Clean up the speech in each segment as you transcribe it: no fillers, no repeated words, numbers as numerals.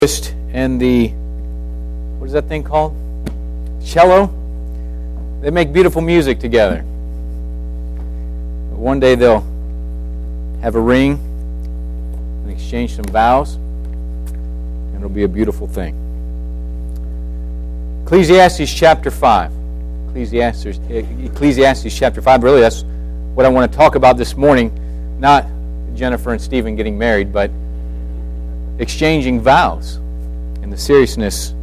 And what is that thing called? Cello. They make beautiful music together. One day they'll have a ring and exchange some vows, and it'll be a beautiful thing. Ecclesiastes chapter 5. Ecclesiastes chapter 5. Really, that's what I want to talk about this morning. Not Jennifer and Stephen getting married, but exchanging vows and the seriousness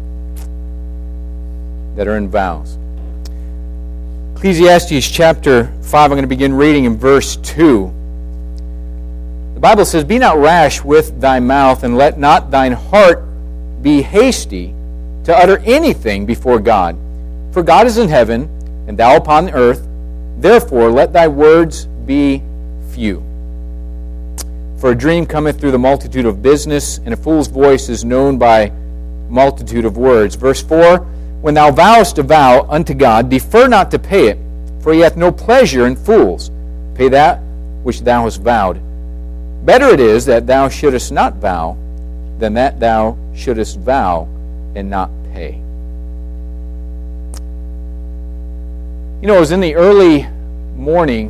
that are in vows. Ecclesiastes chapter 5, I'm going to begin reading in verse 2. The Bible says, "Be not rash with thy mouth, and let not thine heart be hasty to utter anything before God. For God is in heaven, and thou upon the earth. Therefore let thy words be few. For a dream cometh through the multitude of business, and a fool's voice is known by multitude of words." Verse 4, "When thou vowest a vow unto God, defer not to pay it, for he hath no pleasure in fools. Pay that which thou hast vowed. Better it is that thou shouldest not vow, than that thou shouldest vow and not pay." You know, it was in the early morning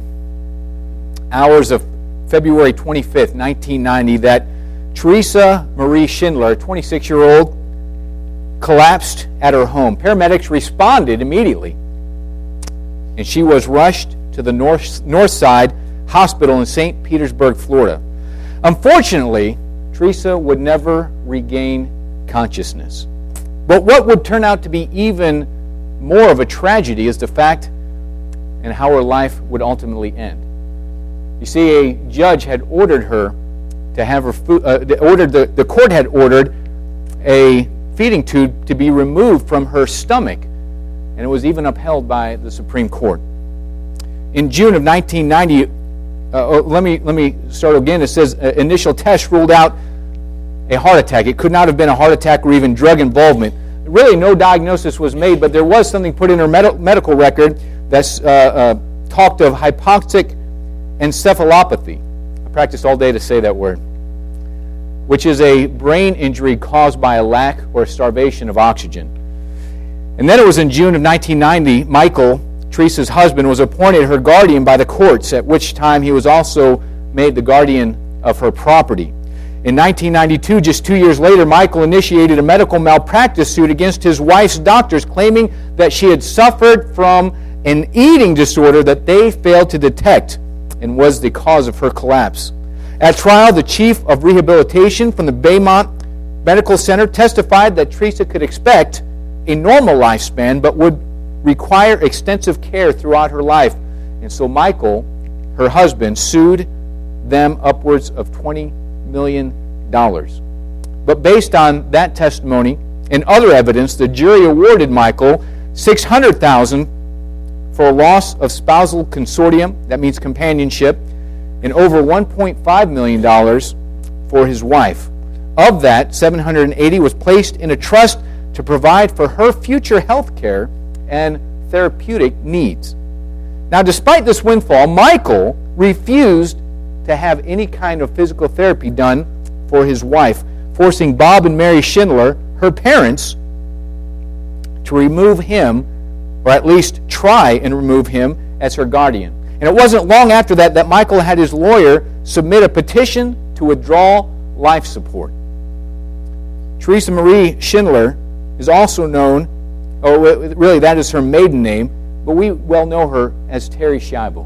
hours of February 25th, 1990, that Teresa Marie Schindler, a 26-year-old, collapsed at her home. Paramedics responded immediately, and she was rushed to the North Side Hospital in St. Petersburg, Florida. Unfortunately, Teresa would never regain consciousness. But what would turn out to be even more of a tragedy is the fact and how her life would ultimately end. You see, a judge had ordered her to have her the court had ordered a feeding tube to be removed from her stomach, and it was even upheld by the Supreme Court. In June of 1990, let me start again. It says initial tests ruled out a heart attack. It could not have been a heart attack or even drug involvement. Really, no diagnosis was made, but there was something put in her medical record that talked of hypoxic encephalopathy. I practiced all day to say that word, which is a brain injury caused by a lack or starvation of oxygen. And then it was in June of 1990, Michael, Teresa's husband, was appointed her guardian by the courts, at which time he was also made the guardian of her property. In 1992, just 2 years later, Michael initiated a medical malpractice suit against his wife's doctors, claiming that she had suffered from an eating disorder that they failed to detect and was the cause of her collapse. At trial, the chief of rehabilitation from the Baymont Medical Center testified that Teresa could expect a normal lifespan, but would require extensive care throughout her life. And so Michael, her husband, sued them upwards of $20 million. But based on that testimony and other evidence, the jury awarded Michael $600,000 for a loss of spousal consortium, that means companionship, and over $1.5 million for his wife. Of that, $780,000 was placed in a trust to provide for her future health care and therapeutic needs. Now, despite this windfall, Michael refused to have any kind of physical therapy done for his wife, forcing Bob and Mary Schindler, her parents, to remove him, or at least try and remove him as her guardian. And it wasn't long after that that Michael had his lawyer submit a petition to withdraw life support. Teresa Marie Schindler is also known, or really that is her maiden name, but we well know her as Terri Schiavo.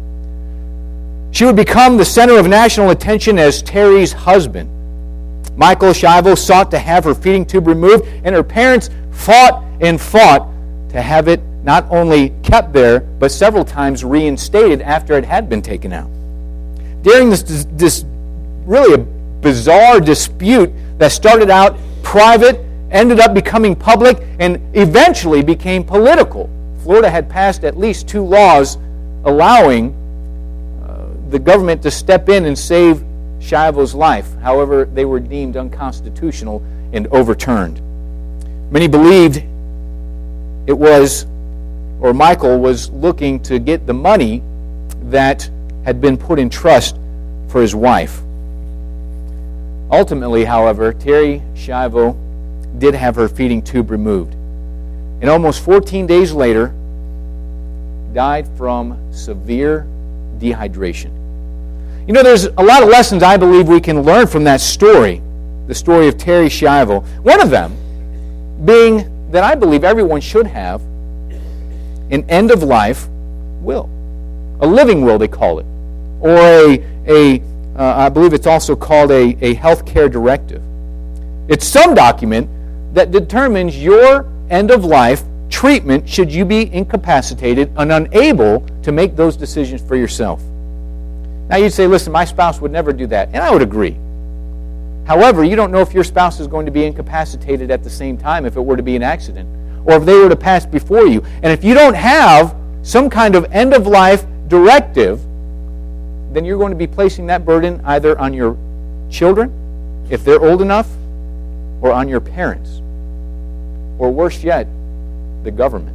She would become the center of national attention as Terry's husband. Michael Schiavo sought to have her feeding tube removed, and her parents fought and fought to have it not only kept there, but several times reinstated after it had been taken out. During this really a bizarre dispute that started out private, ended up becoming public, and eventually became political. Florida had passed at least 2 laws allowing the government to step in and save Schiavo's life. However, they were deemed unconstitutional and overturned. Many believed it was, or Michael was looking to get the money that had been put in trust for his wife. Ultimately, however, Terri Schiavo did have her feeding tube removed. And almost 14 days later, died from severe dehydration. You know, there's a lot of lessons I believe we can learn from that story, the story of Terri Schiavo. One of them being that I believe everyone should have an end-of-life will. A living will, they call it. Or I believe it's also called a health care directive. It's some document that determines your end-of-life treatment should you be incapacitated and unable to make those decisions for yourself. Now you'd say, listen, my spouse would never do that. And I would agree. However, you don't know if your spouse is going to be incapacitated at the same time if it were to be an accident, or if they were to pass before you. And if you don't have some kind of end-of-life directive, then you're going to be placing that burden either on your children, if they're old enough, or on your parents. Or worse yet, the government.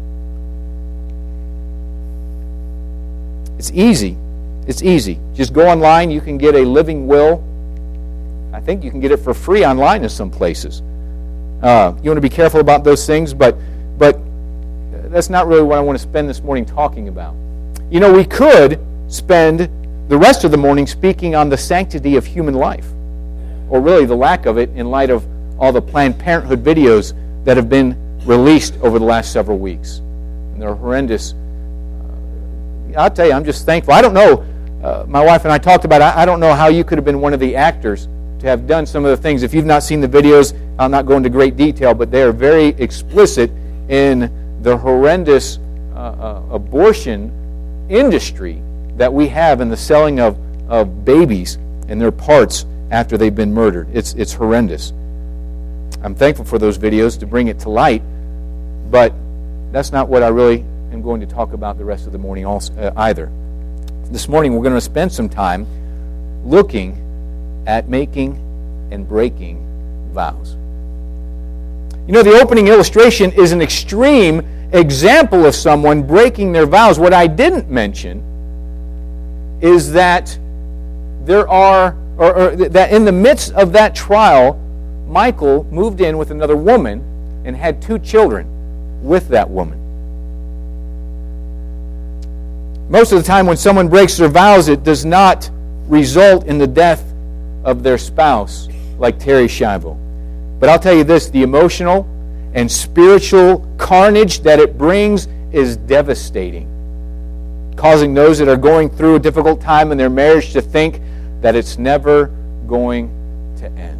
It's easy. It's easy. Just go online. You can get a living will. I think you can get it for free online in some places. You want to be careful about those things, but that's not really what I want to spend this morning talking about. You know, we could spend the rest of the morning speaking on the sanctity of human life, or really the lack of it in light of all the Planned Parenthood videos that have been released over the last several weeks. And they're horrendous. I'll tell you, I'm just thankful. I don't know, my wife and I talked about it, I don't know how you could have been one of the actors to have done some of the things. If you've not seen the videos, I'll not go into great detail, but they are very explicit in the horrendous abortion industry that we have in the selling of babies and their parts after they've been murdered. It's horrendous. I'm thankful for those videos to bring it to light, but that's not what I really am going to talk about the rest of the morning either. This morning we're going to spend some time looking at making and breaking vows. You know, the opening illustration is an extreme example of someone breaking their vows. What I didn't mention is that there are, or that in the midst of that trial, Michael moved in with another woman and had 2 children with that woman. Most of the time when someone breaks their vows, it does not result in the death of their spouse, like Terri Schiavo. But I'll tell you this, the emotional and spiritual carnage that it brings is devastating, causing those that are going through a difficult time in their marriage to think that it's never going to end.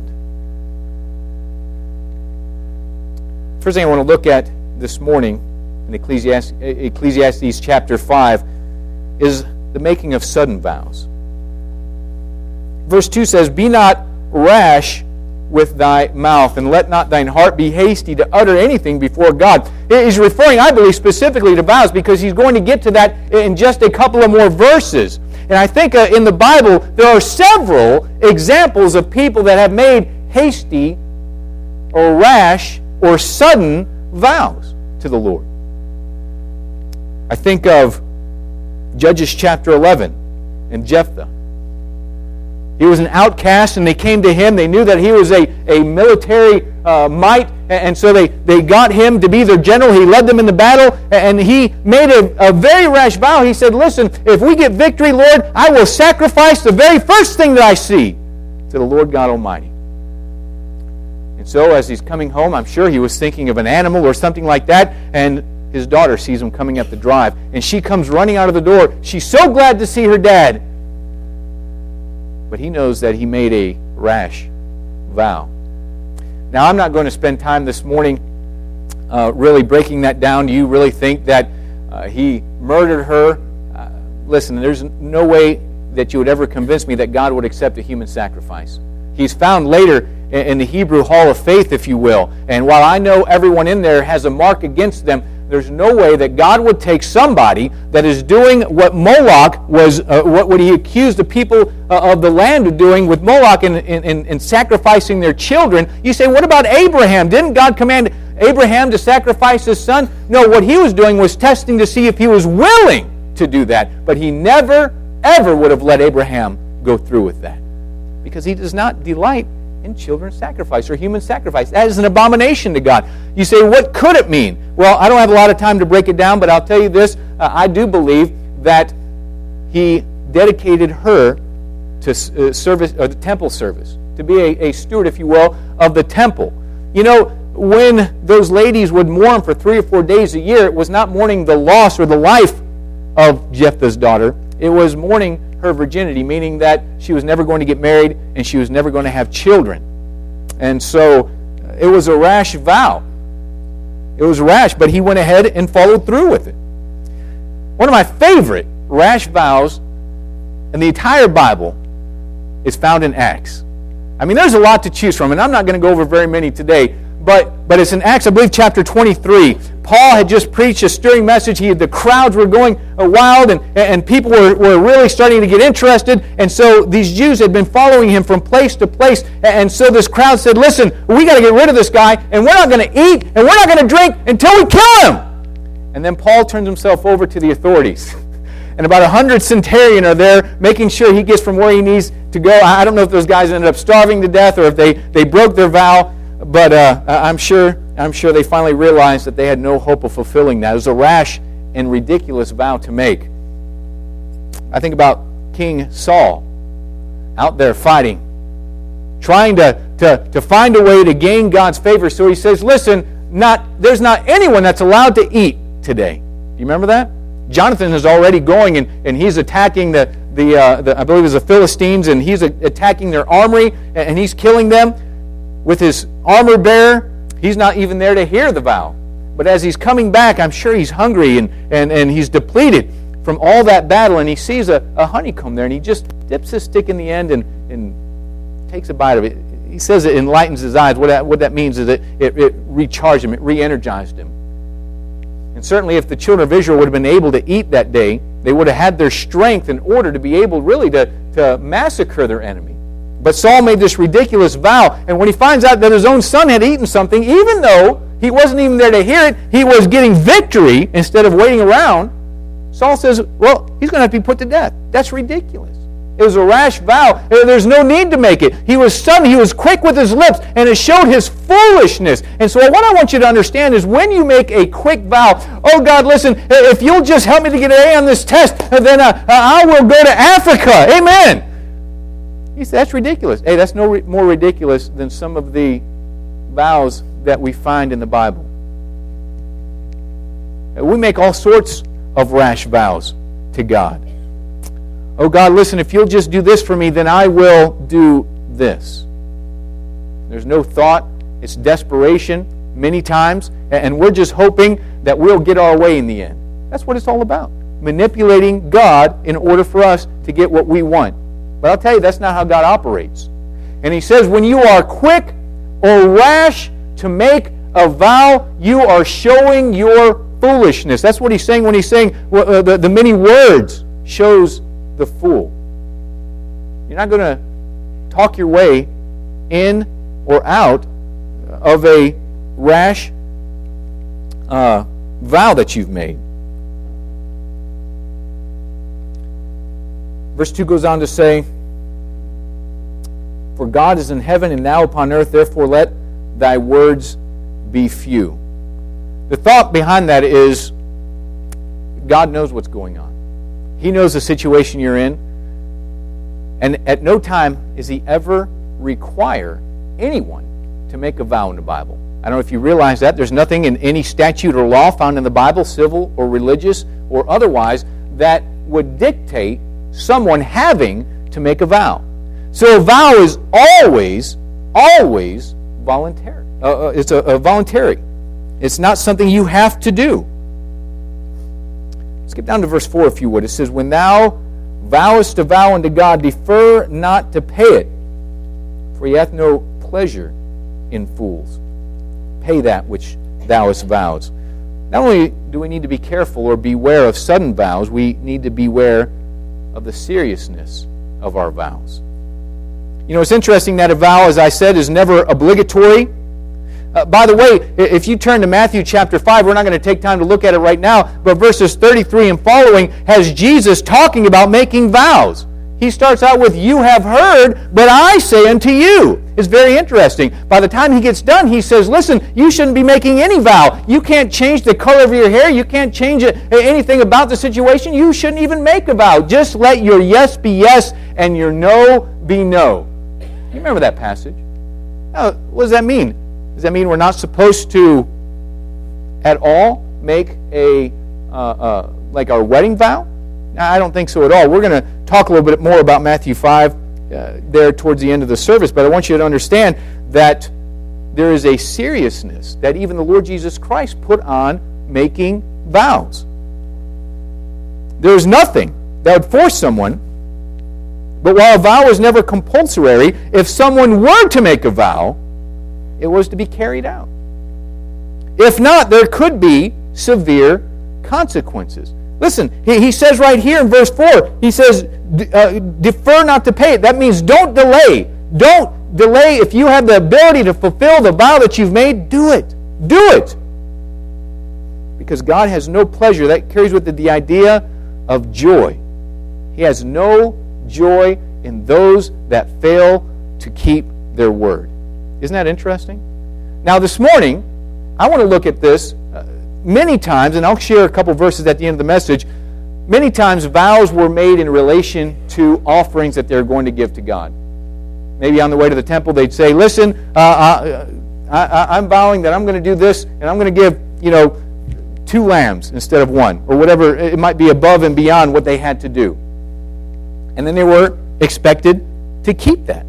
First thing I want to look at this morning in Ecclesiastes chapter 5 is the making of sudden vows. Verse 2 says, "Be not rash with thy mouth, and let not thine heart be hasty to utter anything before God." He's referring, I believe, specifically to vows, because he's going to get to that in just a couple of more verses. And I think in the Bible there are several examples of people that have made hasty or rash or sudden vows to the Lord. I think of Judges chapter 11 and Jephthah. He was an outcast, and they came to him. They knew that he was a military might, and so they got him to be their general. He led them in the battle, and he made a very rash vow. He said, "Listen, if we get victory, Lord, I will sacrifice the very first thing that I see to the Lord God Almighty." And so as he's coming home, I'm sure he was thinking of an animal or something like that, and his daughter sees him coming up the drive, and she comes running out of the door. She's so glad to see her dad. But he knows that he made a rash vow. Now, I'm not going to spend time this morning really breaking that down. Do you really think that he murdered her? Listen, there's no way that you would ever convince me that God would accept a human sacrifice. He's found later in the Hebrew Hall of Faith, if you will. And while I know everyone in there has a mark against them, there's no way that God would take somebody that is doing what Moloch was, what he accused the people of the land of doing with Moloch in sacrificing their children. You say, what about Abraham? Didn't God command Abraham to sacrifice his son? No, what he was doing was testing to see if he was willing to do that. But he never, ever would have let Abraham go through with that, because He does not delight in children's sacrifice or human sacrifice. That is an abomination to God. You say, what could it mean? Well, I don't have a lot of time to break it down, but I'll tell you this. I do believe that He dedicated her to service, or the temple service, to be a steward, if you will, of the temple. You know, when those ladies would mourn for 3 or 4 days a year, it was not mourning the loss or the life of Jephthah's daughter. It was mourning her virginity, meaning that she was never going to get married and she was never going to have children. And so it was a rash vow. It was rash, but he went ahead and followed through with it. One of my favorite rash vows in the entire Bible is found in Acts. I mean, there's a lot to choose from, and I'm not going to go over very many today, but it's in Acts, I believe, chapter 23. Paul had just preached a stirring message. The crowds were going wild, and people were really starting to get interested. And so these Jews had been following him from place to place. And so this crowd said, listen, we got to get rid of this guy, and we're not going to eat, and we're not going to drink until we kill him. And then Paul turns himself over to the authorities. And about 100 centurion are there making sure he gets from where he needs to go. I don't know if those guys ended up starving to death or if they broke their vow. But I'm sure they finally realized that they had no hope of fulfilling that. It was a rash and ridiculous vow to make. I think about King Saul out there fighting, trying to find a way to gain God's favor. So he says, listen, there's not anyone that's allowed to eat today. Do you remember that? Jonathan is already going and he's attacking the I believe it was the Philistines, and he's attacking their armory and he's killing them. With his armor bearer, he's not even there to hear the vow. But as he's coming back, I'm sure he's hungry and he's depleted from all that battle, and he sees a honeycomb there, and he just dips his stick in the end and takes a bite of it. He says it enlightens his eyes. What that means is that it recharged him, it re-energized him. And certainly if the children of Israel would have been able to eat that day, they would have had their strength in order to be able really to massacre their enemy. But Saul made this ridiculous vow, and when he finds out that his own son had eaten something, even though he wasn't even there to hear it, he was getting victory instead of waiting around, Saul says, well, he's going to have to be put to death. That's ridiculous. It was a rash vow. There's no need to make it. He was sudden, he was quick with his lips, and it showed his foolishness. And so what I want you to understand is when you make a quick vow, oh God, listen, if you'll just help me to get an A on this test, then I will go to Africa. Amen. He said, that's ridiculous. Hey, that's no more ridiculous than some of the vows that we find in the Bible. We make all sorts of rash vows to God. Oh God, listen, if you'll just do this for me, then I will do this. There's no thought. It's desperation many times, and we're just hoping that we'll get our way in the end. That's what it's all about. Manipulating God in order for us to get what we want. But I'll tell you, that's not how God operates. And He says, when you are quick or rash to make a vow, you are showing your foolishness. That's what He's saying when He's saying the many words shows the fool. You're not going to talk your way in or out of a rash vow that you've made. Verse 2 goes on to say, for God is in heaven and thou upon earth, therefore let thy words be few. The thought behind that is God knows what's going on. He knows the situation you're in. And at no time does He ever require anyone to make a vow in the Bible. I don't know if you realize that. There's nothing in any statute or law found in the Bible, civil or religious or otherwise, that would dictate someone having to make a vow. So a vow is always voluntary. It's a voluntary. It's not something you have to do. Skip down to verse 4 if you would. It says, when thou vowest a vow unto God, defer not to pay it, for He hath no pleasure in fools. Pay that which thou hast vowed. Not only do we need to be careful or beware of sudden vows, we need to beware of the seriousness of our vows. You know, it's interesting that a vow, as I said, is never obligatory. By the way, if you turn to Matthew chapter 5, we're not going to take time to look at it right now, but verses 33 and following has Jesus talking about making vows. He starts out with, you have heard, but I say unto you. It's very interesting. By the time he gets done, he says, listen, you shouldn't be making any vow. You can't change the color of your hair. You can't change anything about the situation. You shouldn't even make a vow. Just let your yes be yes and your no be no. You remember that passage? Now, what does that mean? Does that mean we're not supposed to at all make like our wedding vow? I don't think so at all. We're going to talk a little bit more about Matthew 5 there towards the end of the service, but I want you to understand that there is a seriousness that even the Lord Jesus Christ put on making vows. There is nothing that would force someone, but while a vow is never compulsory, if someone were to make a vow, it was to be carried out. If not, there could be severe consequences. Listen, he says right here in verse 4, he says, defer not to pay it. That means don't delay. Don't delay. If you have the ability to fulfill the vow that you've made, do it. Do it. Because God has no pleasure. That carries with it the idea of joy. He has no joy in those that fail to keep their word. Isn't that interesting? Now this morning, I want to look at this many times, and I'll share a couple verses at the end of the message. Many times vows were made in relation to offerings that they're going to give to God. Maybe on the way to the temple they'd say, listen, I'm vowing that I'm going to do this, and I'm going to give, 2 lambs instead of 1, or whatever. It might be above and beyond what they had to do. And then they were expected to keep that.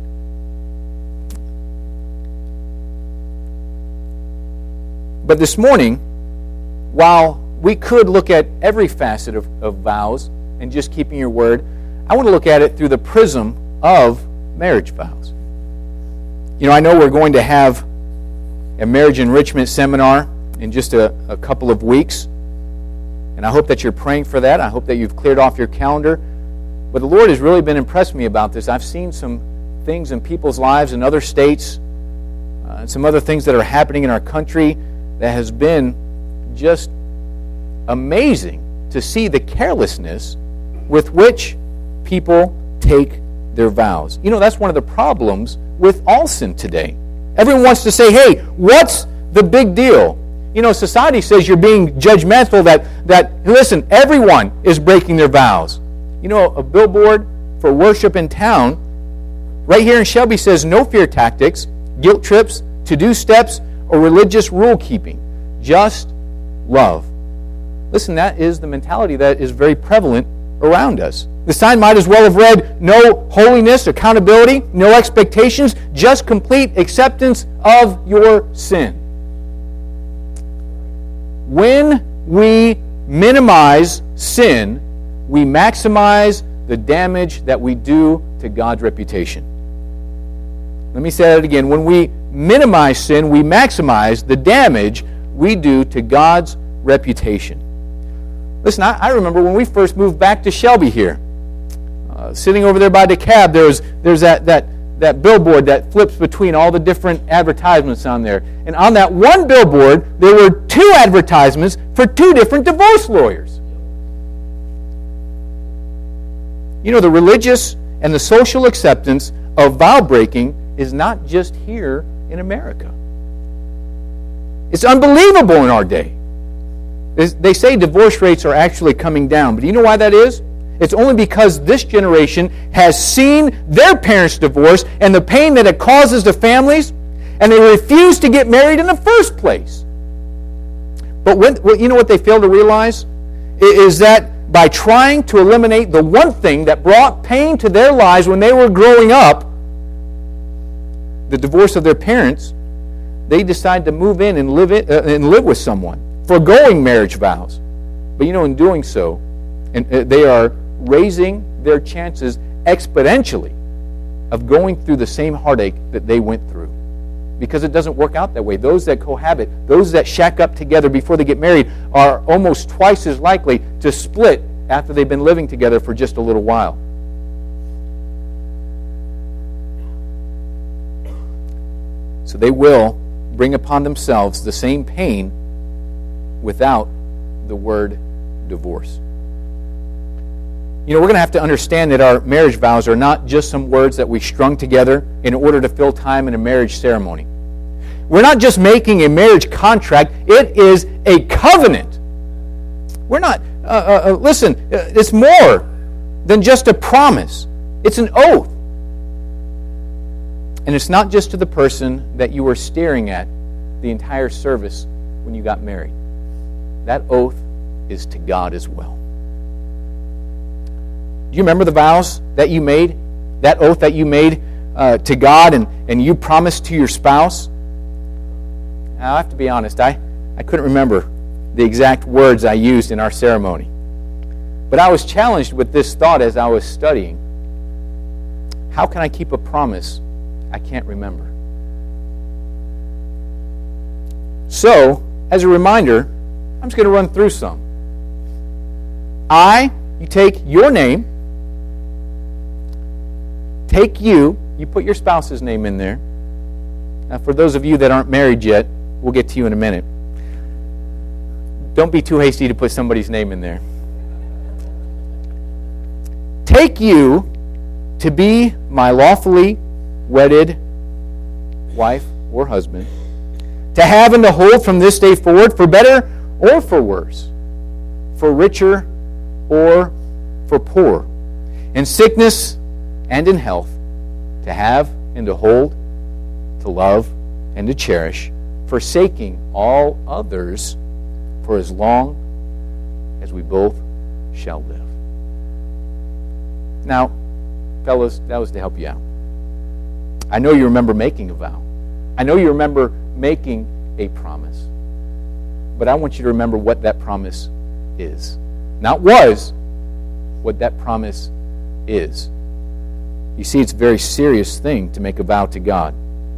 But this morning, while we could look at every facet of vows and just keeping your word, I want to look at it through the prism of marriage vows. I know we're going to have a marriage enrichment seminar in just a couple of weeks, and I hope that you're praying for that. I hope that you've cleared off your calendar. But the Lord has really been impressed with me about this. I've seen some things in people's lives in other states, and some other things that are happening in our country that has been just amazing to see the carelessness with which people take their vows. That's one of the problems with all sin today. Everyone wants to say, hey, what's the big deal? Society says you're being judgmental, that listen, everyone is breaking their vows. A billboard for worship in town right here in Shelby says no fear tactics, guilt trips, to-do steps, or religious rule keeping. Just love. Listen, that is the mentality that is very prevalent around us. The sign might as well have read, no holiness, accountability, no expectations, just complete acceptance of your sin. When we minimize sin, we maximize the damage that we do to God's reputation. Let me say that again. When we minimize sin, we maximize the damage we do to God's reputation. Listen, I remember when we first moved back to Shelby here, sitting over there by DeKalb, there's that billboard that flips between all the different advertisements on there. And on that one billboard, there were 2 advertisements for 2 different divorce lawyers. The religious and the social acceptance of vow breaking is not just here in America. It's unbelievable in our day. They say divorce rates are actually coming down, but do you know why that is? It's only because this generation has seen their parents divorce and the pain that it causes to families, and they refuse to get married in the first place. But what they fail to realize is that by trying to eliminate the one thing that brought pain to their lives when they were growing up, the divorce of their parents, they decide to move in and live with someone, forgoing marriage vows. But in doing so, they are raising their chances exponentially of going through the same heartache that they went through. Because it doesn't work out that way. Those that cohabit, those that shack up together before they get married, are almost twice as likely to split after they've been living together for just a little while. So they will bring upon themselves the same pain without the word divorce. we're going to have to understand that our marriage vows are not just some words that we strung together in order to fill time in a marriage ceremony. We're not just making a marriage contract. It is a covenant. We're not, it's more than just a promise. It's an oath. And it's not just to the person that you were staring at the entire service when you got married. That oath is to God as well. Do you remember the vows that you made? That oath that you made to God and you promised to your spouse? Now, I have to be honest, I couldn't remember the exact words I used in our ceremony. But I was challenged with this thought as I was studying. How can I keep a promise I can't remember? So, as a reminder, I'm just going to run through some. You take your name, take you put your spouse's name in there. Now, for those of you that aren't married yet, we'll get to you in a minute. Don't be too hasty to put somebody's name in there. Take you to be my lawfully wedded wife or husband, to have and to hold from this day forward, for better or for worse, for richer or for poorer, in sickness and in health, to have and to hold, to love and to cherish, forsaking all others for as long as we both shall live. Now, fellas, that was to help you out. I know you remember making a vow. I know you remember making a promise. But I want you to remember what that promise is. Not was, what that promise is. You see, it's a very serious thing to make a vow to God.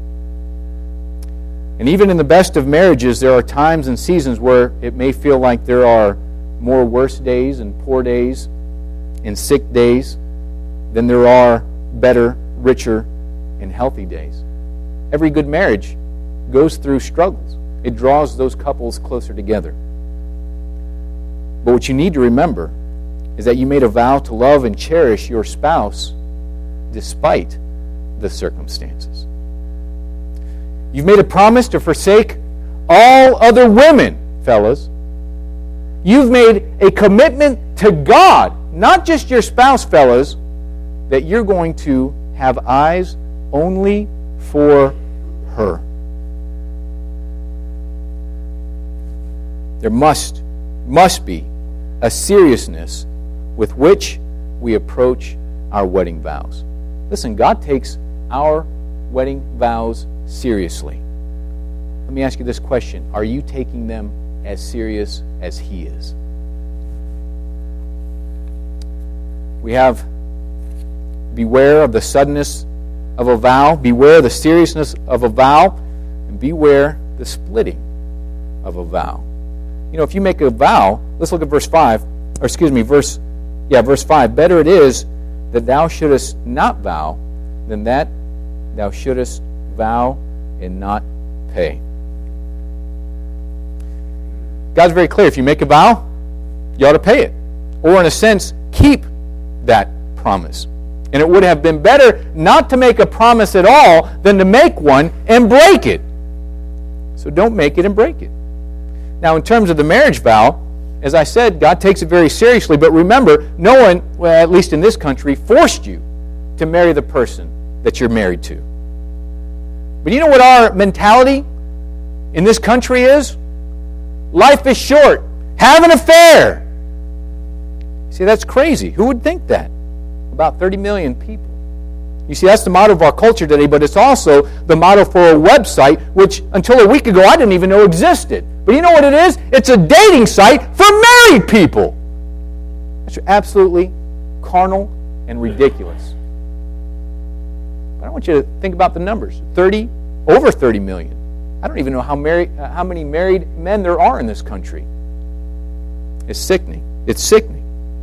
And even in the best of marriages, there are times and seasons where it may feel like there are more worse days and poor days and sick days than there are better, richer, and healthy days. Every good marriage goes through struggles. It draws those couples closer together. But what you need to remember is that you made a vow to love and cherish your spouse despite the circumstances. You've made a promise to forsake all other women, fellas. You've made a commitment to God, not just your spouse, fellas, that you're going to have eyes only for her. There must be a seriousness with which we approach our wedding vows. Listen, God takes our wedding vows seriously. Let me ask you this question. Are you taking them as serious as He is? We have beware of the suddenness of a vow, beware the seriousness of a vow, and beware the splitting of a vow. If you make a vow, let's look at verse 5. Verse 5. Better it is that thou shouldest not vow than that thou shouldest vow and not pay. God's very clear. If you make a vow, you ought to pay it. Or in a sense, keep that promise. And it would have been better not to make a promise at all than to make one and break it. So don't make it and break it. Now, in terms of the marriage vow, as I said, God takes it very seriously. But remember, no one, well, at least in this country, forced you to marry the person that you're married to. But you know what our mentality in this country is? Life is short. Have an affair. See, that's crazy. Who would think that? About 30 million people. You see, that's the motto of our culture today, but it's also the motto for a website, which until a week ago I didn't even know existed. But you know what it is? It's a dating site for married people. That's absolutely carnal and ridiculous. But I want you to think about the numbers. Over 30 million. I don't even know how many married men there are in this country. It's sickening. It's sickening.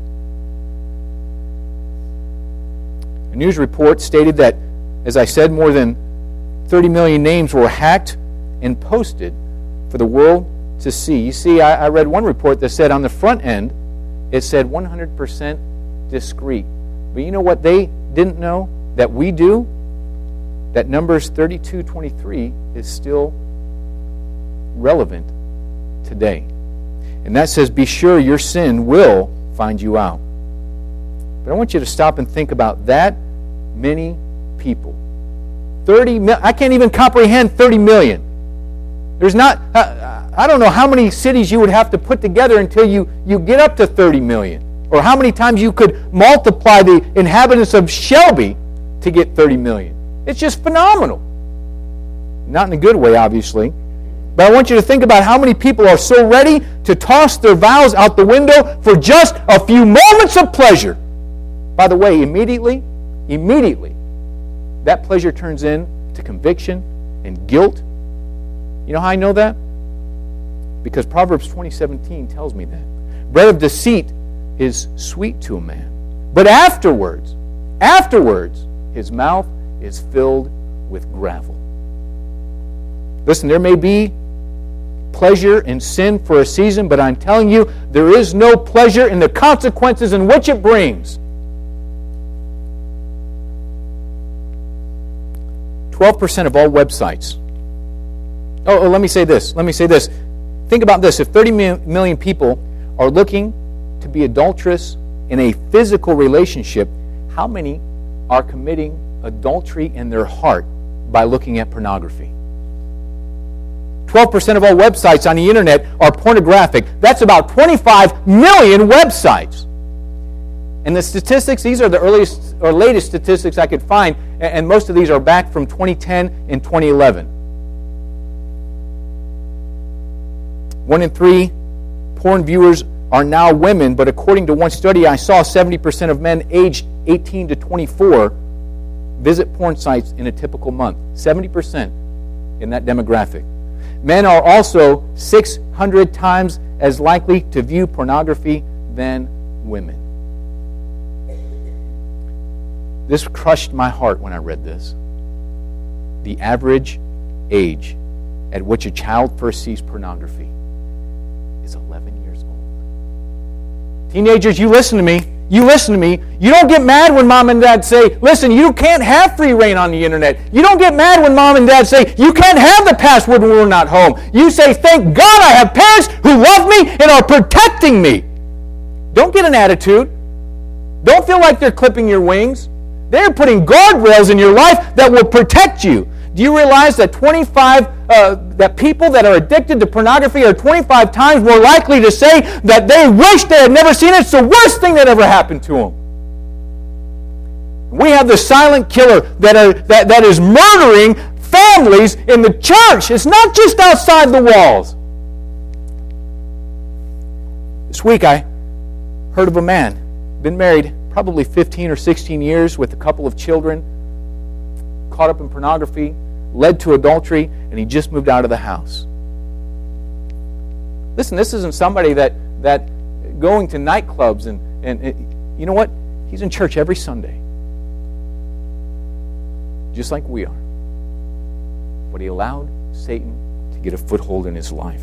A news report stated that, as I said, more than 30 million names were hacked and posted for the world to see. You see, I read one report that said on the front end, it said 100% discreet. But you know what they didn't know that we do? That Numbers 32:23 is still relevant today. And that says, be sure your sin will find you out. But I want you to stop and think about that many people. 30 million. I can't even comprehend 30 million. There's not, I don't know how many cities you would have to put together until you get up to 30 million. Or how many times you could multiply the inhabitants of Shelby to get 30 million. It's just phenomenal. Not in a good way, obviously. But I want you to think about how many people are so ready to toss their vows out the window for just a few moments of pleasure. By the way, immediately, that pleasure turns into conviction and guilt. You know how I know that? Because Proverbs 20:17 tells me that. Bread of deceit is sweet to a man, but afterwards, his mouth is filled with gravel. Listen, there may be pleasure in sin for a season, but I'm telling you, there is no pleasure in the consequences in which it brings. 12% of all websites. Let me say this. Think about this. If 30 million people are looking to be adulterous in a physical relationship, how many are committing adultery in their heart by looking at pornography? 12% of all websites on the internet are pornographic. That's about 25 million websites. And the statistics, these are the earliest or latest statistics I could find, and most of these are back from 2010 and 2011. 1 in 3 porn viewers are now women, but according to one study I saw, 70% of men aged 18 to 24 visit porn sites in a typical month. 70% in that demographic. Men are also 600 times as likely to view pornography than women. This crushed my heart when I read this. The average age at which a child first sees pornography is 11 years old. Teenagers, you listen to me. You don't get mad when mom and dad say, listen, you can't have free reign on the internet. You don't get mad when mom and dad say, you can't have the password when we're not home. You say, thank God I have parents who love me and are protecting me. Don't get an attitude. Don't feel like they're clipping your wings. They're putting guardrails in your life that will protect you. Do you realize that that people that are addicted to pornography are 25 times more likely to say that they wish they had never seen it? It's the worst thing that ever happened to them. We have the silent killer that is murdering families in the church. It's not just outside the walls. This week I heard of a man, been married probably 15 or 16 years with a couple of children, caught up in pornography, led to adultery, and he just moved out of the house. Listen, this isn't somebody that going to nightclubs and you know what? He's in church every Sunday. Just like we are. But he allowed Satan to get a foothold in his life.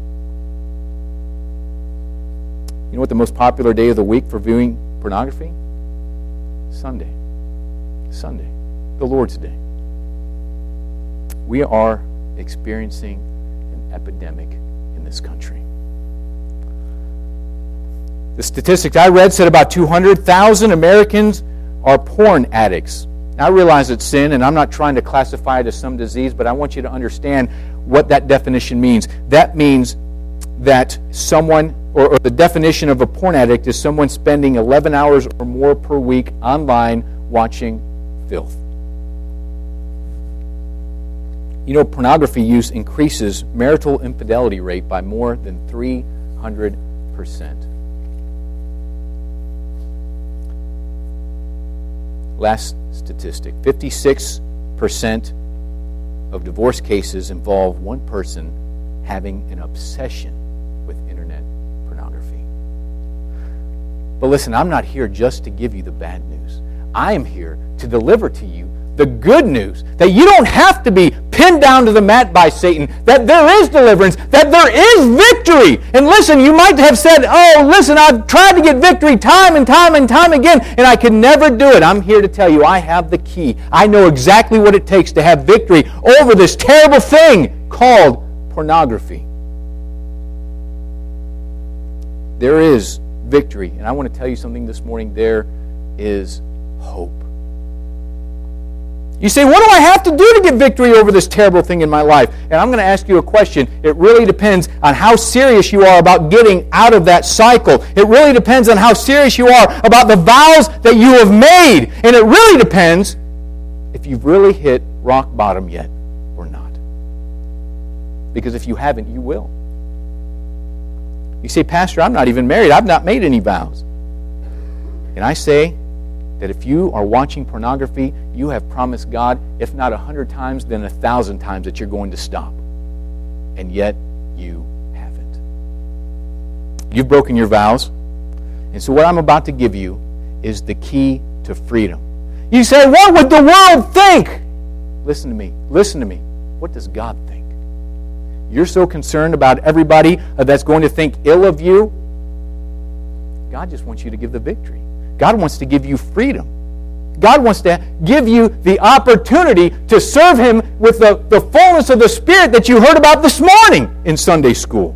You know what the most popular day of the week for viewing pornography? Sunday. The Lord's Day. We are experiencing an epidemic in this country. The statistics I read said about 200,000 Americans are porn addicts. Now, I realize it's sin, and I'm not trying to classify it as some disease, but I want you to understand what that definition means. That means that someone, or the definition of a porn addict is someone spending 11 hours or more per week online watching filth. You know, pornography use increases marital infidelity rate by more than 300%. Last statistic, 56% of divorce cases involve one person having an obsession with internet pornography. But listen, I'm not here just to give you the bad news. I am here to deliver to you the good news that you don't have to be pinned down to the mat by Satan, that there is deliverance, that there is victory. And listen, you might have said, oh, listen, I've tried to get victory time and time and time again, and I can never do it. I'm here to tell you, I have the key. I know exactly what it takes to have victory over this terrible thing called pornography. There is victory. And I want to tell you something this morning. There is hope. You say, what do I have to do to get victory over this terrible thing in my life? And I'm going to ask you a question. It really depends on how serious you are about getting out of that cycle. It really depends on how serious you are about the vows that you have made. And it really depends if you've really hit rock bottom yet or not. Because if you haven't, you will. You say, Pastor, I'm not even married. I've not made any vows. And I say that if you are watching pornography, you have promised God, if not 100 times, then 1,000 times that you're going to stop. And yet, you haven't. You've broken your vows. And so what I'm about to give you is the key to freedom. You say, what would the world think? Listen to me. Listen to me. What does God think? You're so concerned about everybody that's going to think ill of you. God just wants you to give the victory. God wants to give you freedom. God wants to give you the opportunity to serve Him with the fullness of the Spirit that you heard about this morning in Sunday school.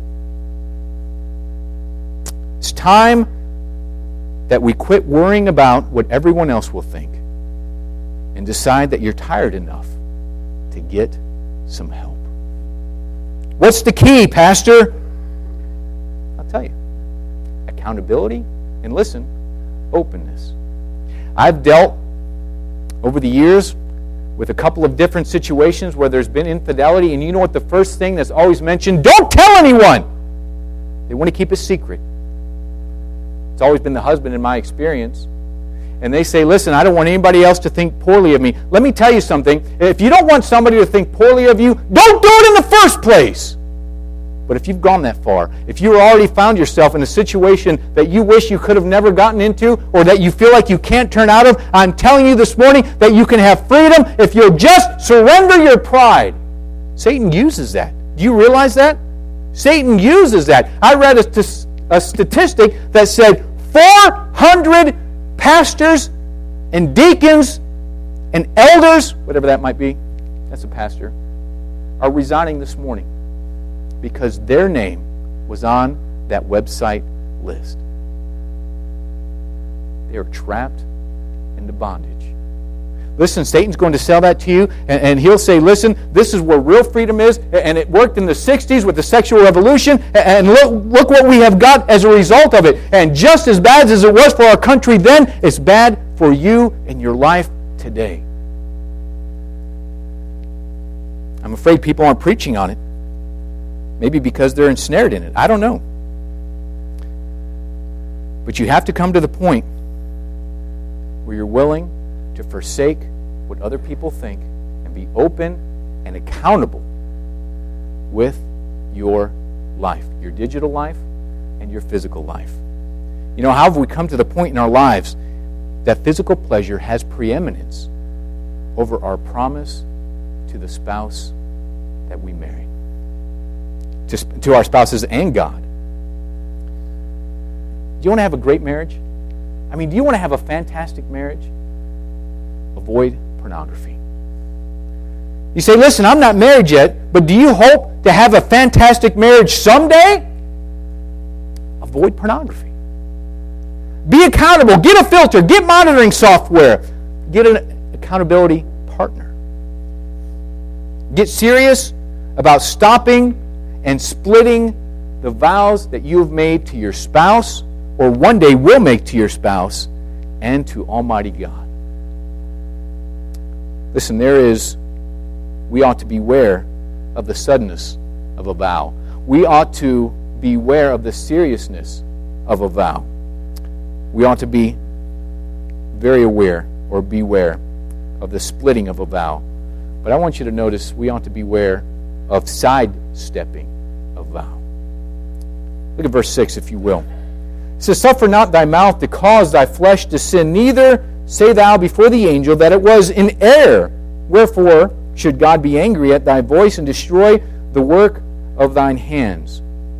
It's time that we quit worrying about what everyone else will think and decide that you're tired enough to get some help. What's the key, Pastor? I'll tell you. Accountability, and listen, openness. I've dealt over the years with a couple of different situations where there's been infidelity, and you know what the first thing that's always mentioned? Don't tell anyone! They want to keep a secret. It's always been the husband in my experience. And they say, listen, I don't want anybody else to think poorly of me. Let me tell you something. If you don't want somebody to think poorly of you, don't do it in the first place. But if you've gone that far, if you already found yourself in a situation that you wish you could have never gotten into, or that you feel like you can't turn out of, I'm telling you this morning that you can have freedom if you'll just surrender your pride. Satan uses that. Do you realize that? Satan uses that. I read a statistic that said 400 pastors and deacons and elders, whatever that might be, that's a pastor, are resigning this morning because their name was on that website list. They are trapped into bondage. Listen, Satan's going to sell that to you, and he'll say, listen, this is where real freedom is, and it worked in the 60s with the sexual revolution, and look what we have got as a result of it. And just as bad as it was for our country then, it's bad for you and your life today. I'm afraid people aren't preaching on it. Maybe because they're ensnared in it. I don't know. But you have to come to the point where you're willing to forsake what other people think and be open and accountable with your life, your digital life and your physical life. You know, how have we come to the point in our lives that physical pleasure has preeminence over our promise to the spouse that we marry, to our spouses and God? Do you want to have a great marriage? I mean, do you want to have a fantastic marriage? Avoid pornography. You say, listen, I'm not married yet, but do you hope to have a fantastic marriage someday? Avoid pornography. Be accountable. Get a filter. Get monitoring software. Get an accountability partner. Get serious about stopping and splitting the vows that you have made to your spouse, or one day will make to your spouse, and to Almighty God. Listen, we ought to beware of the suddenness of a vow. We ought to beware of the seriousness of a vow. We ought to be very aware or beware of the splitting of a vow. But I want you to notice we ought to beware of sidestepping a vow. Look at verse 6, if you will. It says, suffer not thy mouth to cause thy flesh to sin, neither say thou before the angel that it was in error. Wherefore should God be angry at thy voice and destroy the work of thine hands.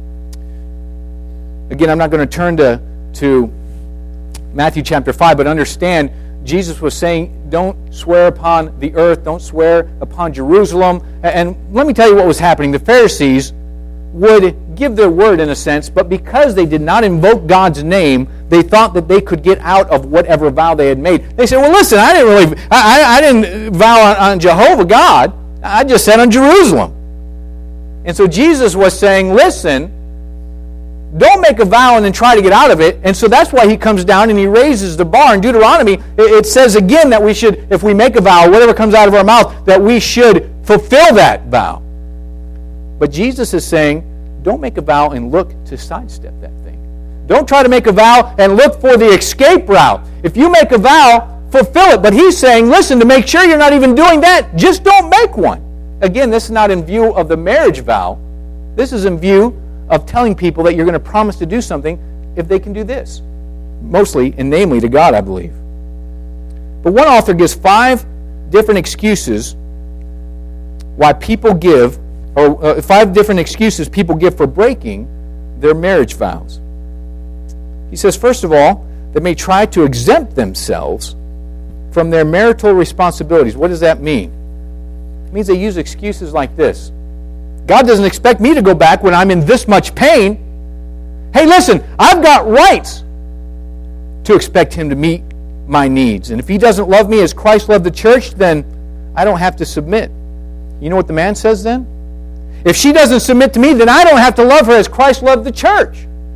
Again, I'm not going to turn to Matthew chapter 5, but understand Jesus was saying, don't swear upon the earth, don't swear upon Jerusalem. And let me tell you what was happening. The Pharisees would give their word in a sense, but because they did not invoke God's name, they thought that they could get out of whatever vow they had made. They said, well, listen, I didn't vow on Jehovah God. I just said on Jerusalem. And so Jesus was saying, listen, don't make a vow and then try to get out of it. And so that's why he comes down and he raises the bar. In Deuteronomy, it says again that we should, if we make a vow, whatever comes out of our mouth, that we should fulfill that vow. But Jesus is saying, don't make a vow and look to sidestep that thing. Don't try to make a vow and look for the escape route. If you make a vow, fulfill it. But he's saying, listen, to make sure you're not even doing that, just don't make one. Again, this is not in view of the marriage vow. This is in view of telling people that you're going to promise to do something if they can do this. Mostly and namely to God, I believe. But one author gives 5 different excuses why people give, or 5 different excuses people give for breaking their marriage vows. He says, first of all, they may try to exempt themselves from their marital responsibilities. What does that mean? It means they use excuses like this. God doesn't expect me to go back when I'm in this much pain. Hey, listen, I've got rights to expect Him to meet my needs. And if He doesn't love me as Christ loved the church, then I don't have to submit. You know what the man says then? If she doesn't submit to me, then I don't have to love her as Christ loved the church.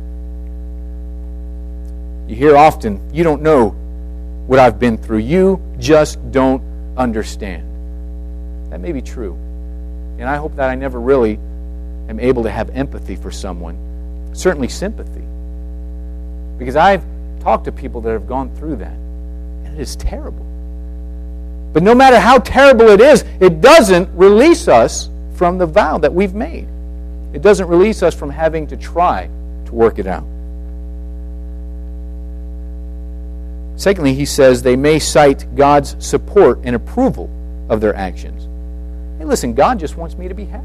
You hear often, you don't know what I've been through. You just don't understand. That may be true. And I hope that I never really am able to have empathy for someone. Certainly sympathy. Because I've talked to people that have gone through that. And it is terrible. But no matter how terrible it is, it doesn't release us from the vow that we've made. It doesn't release us from having to try to work it out. Secondly, he says they may cite God's support and approval of their actions. Hey, listen, God just wants me to be happy.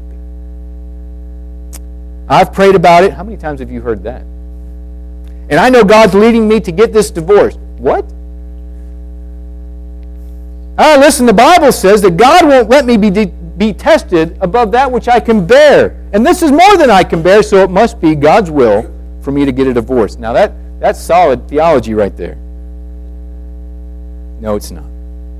I've prayed about it. How many times have you heard that? And I know God's leading me to get this divorce. What? Listen, the Bible says that God won't let me be tested above that which I can bear. And this is more than I can bear, so it must be God's will for me to get a divorce. Now that's solid theology right there. No, it's not.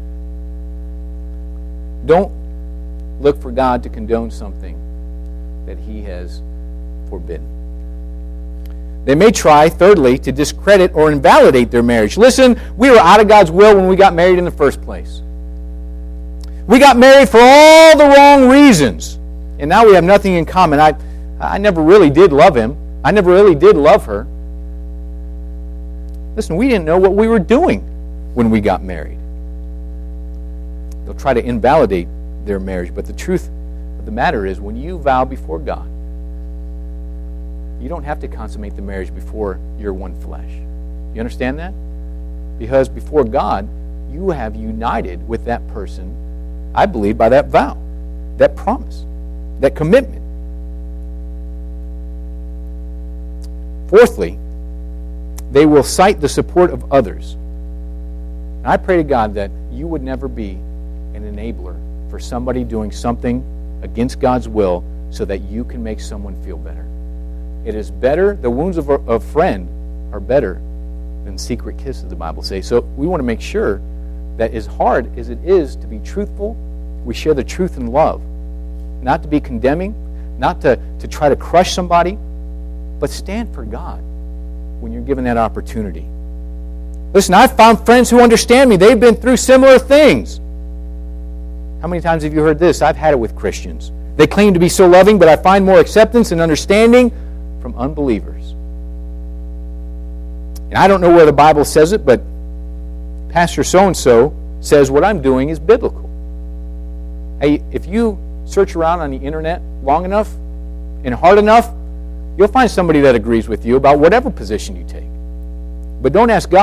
Don't look for God to condone something that He has forbidden. They may try, thirdly, to discredit or invalidate their marriage. Listen, we were out of God's will when we got married in the first place. We got married for all the wrong reasons. And now we have nothing in common. I never really did love him. I never really did love her. Listen, we didn't know what we were doing when we got married. They'll try to invalidate their marriage, but the truth of the matter is, when you vow before God, you don't have to consummate the marriage before you're one flesh. You understand that? Because before God, you have united with that person, I believe, by that vow, that promise, that commitment. Fourthly, they will cite the support of others. And I pray to God that you would never be an enabler for somebody doing something against God's will so that you can make someone feel better. It is better, the wounds of a friend are better than secret kisses, the Bible says. So we want to make sure that as hard as it is to be truthful, we share the truth in love. Not to be condemning, not to try to crush somebody, but stand for God when you're given that opportunity. Listen, I've found friends who understand me. They've been through similar things. How many times have you heard this? I've had it with Christians. They claim to be so loving, but I find more acceptance and understanding from unbelievers. And I don't know where the Bible says it, but Pastor so-and-so says what I'm doing is biblical. Hey, if you search around on the internet long enough and hard enough, you'll find somebody that agrees with you about whatever position you take. But don't ask God to agree with it. Lastly, he gives the example of,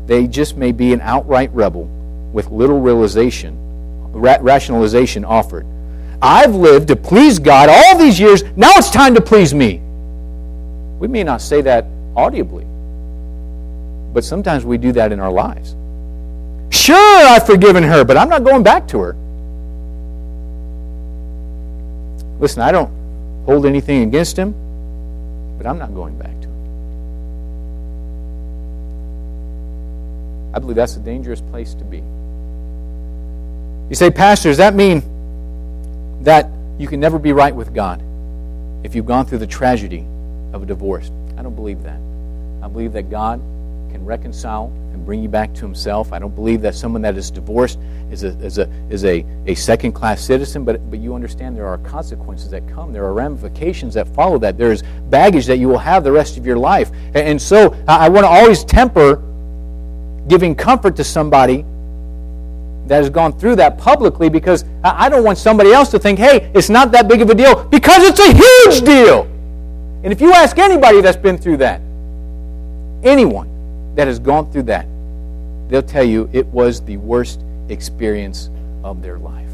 they just may be an outright rebel with little rationalization offered. I've lived to please God all these years. Now it's time to please me. We may not say that audibly, but sometimes we do that in our lives. Sure, I've forgiven her, but I'm not going back to her. Listen, I don't hold anything against him, but I'm not going back to him. I believe that's a dangerous place to be. You say, Pastor, does that mean that you can never be right with God if you've gone through the tragedy of a divorce? I don't believe that. I believe that God can reconcile and bring you back to himself. I don't believe that someone that is divorced is a second-class citizen, but you understand there are consequences that come. There are ramifications that follow that. There is baggage that you will have the rest of your life. And so I want to always temper giving comfort to somebody that has gone through that publicly, because I don't want somebody else to think, hey, it's not that big of a deal, because it's a huge deal. And if you ask anybody that's been through that, anyone that has gone through that, they'll tell you it was the worst experience of their life.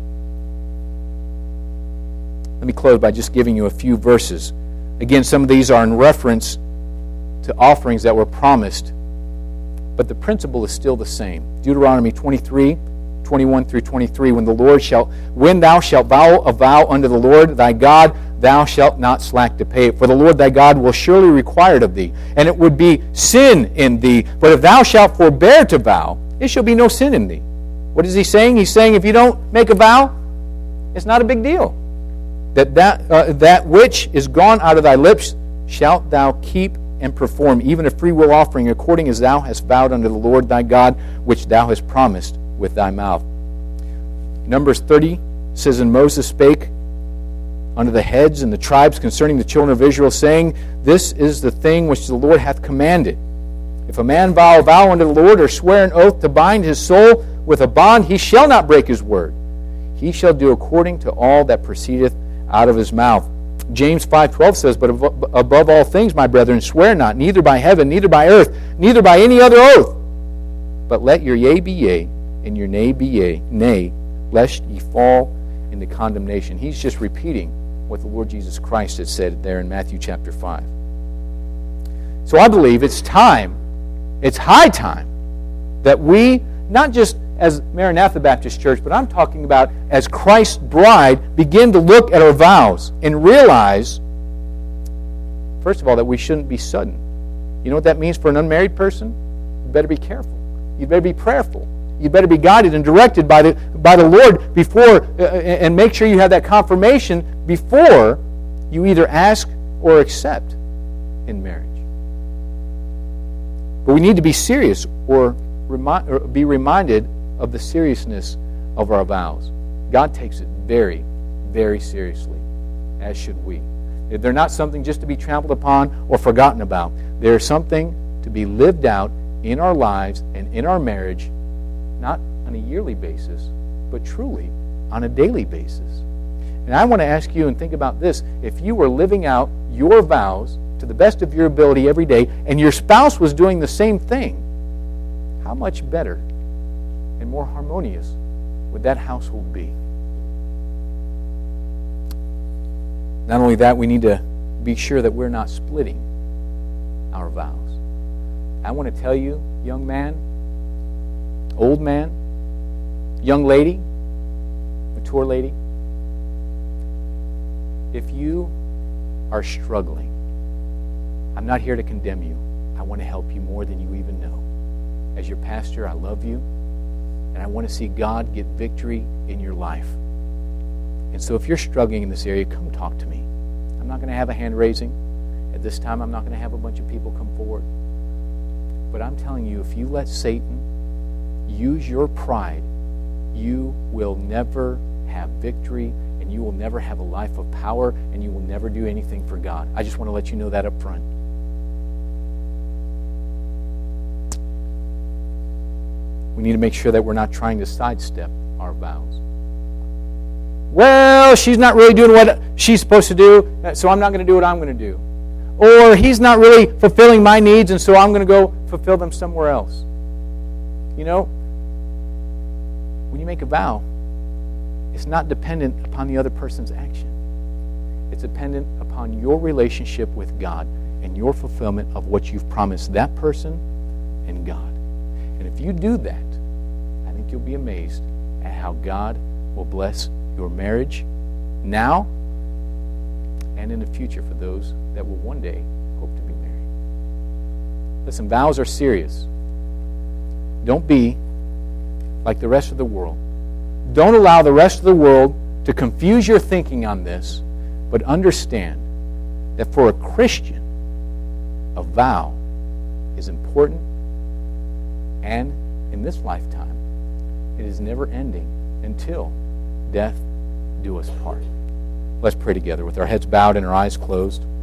Let me close by just giving you a few verses. Again, some of these are in reference to offerings that were promised, but the principle is still the same. Deuteronomy 23, 21 through 23, when thou shalt vow a vow unto the Lord thy God, thou shalt not slack to pay it. For the Lord thy God will surely require it of thee, and it would be sin in thee. But if thou shalt forbear to vow, it shall be no sin in thee. What is he saying? He's saying if you don't make a vow, it's not a big deal. That which is gone out of thy lips shalt thou keep and perform, even a freewill offering, according as thou hast vowed unto the Lord thy God, which thou hast promised with thy mouth. Numbers 30 says, And Moses spake unto the heads and the tribes concerning the children of Israel, saying, This is the thing which the Lord hath commanded. If a man vow a vow unto the Lord, or swear an oath to bind his soul with a bond, he shall not break his word. He shall do according to all that proceedeth out of his mouth. James 5:12 says, But above all things, my brethren, swear not, neither by heaven, neither by earth, neither by any other oath. But let your yea be yea, and your nay be nay, lest ye fall into condemnation. He's just repeating what the Lord Jesus Christ had said there in Matthew chapter 5. So I believe it's high time, that we, not just as Maranatha Baptist Church, but I'm talking about as Christ's bride, begin to look at our vows and realize, first of all, that we shouldn't be sudden. You know what that means for an unmarried person? You better be careful. You better be prayerful. You better be guided and directed by the Lord before, and make sure you have that confirmation before you either ask or accept in marriage. But we need to be serious or be reminded of the seriousness of our vows. God takes it very, very seriously, as should we. They're not something just to be trampled upon or forgotten about. They're something to be lived out in our lives and in our marriage, not on a yearly basis, but truly on a daily basis. And I want to ask you and think about this. If you were living out your vows to the best of your ability every day, and your spouse was doing the same thing, how much better and more harmonious would that household be? Not only that, we need to be sure that we're not splitting our vows. I want to tell you, young man, old man, young lady, mature lady, if you are struggling, I'm not here to condemn you. I want to help you more than you even know. As your pastor, I love you, and I want to see God get victory in your life. And so if you're struggling in this area, come talk to me. I'm not going to have a hand raising. At this time, I'm not going to have a bunch of people come forward. But I'm telling you, if you let Satan use your pride, you will never have victory, and you will never have a life of power, and you will never do anything for God. I just want to let you know that up front. We need to make sure that we're not trying to sidestep our vows. Well, she's not really doing what she's supposed to do, so I'm not going to do what I'm going to do. Or he's not really fulfilling my needs, and so I'm going to go fulfill them somewhere else. You know, when you make a vow, it's not dependent upon the other person's action. It's dependent upon your relationship with God and your fulfillment of what you've promised that person and God. And if you do that, I think you'll be amazed at how God will bless your marriage now and in the future for those that will one day hope to be married. Listen, vows are serious. Don't be like the rest of the world. Don't allow the rest of the world to confuse your thinking on this, but understand that for a Christian, a vow is important, and in this lifetime, it is never ending until death do us part. Let's pray together with our heads bowed and our eyes closed.